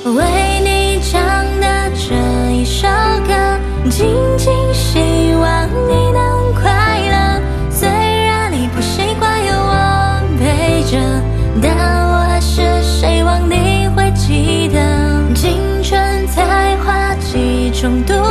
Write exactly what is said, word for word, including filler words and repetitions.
为你唱的这一首歌，仅仅希望你能快乐。虽然你不习惯有我陪着，但我还是希望你会记得，青春才华几种度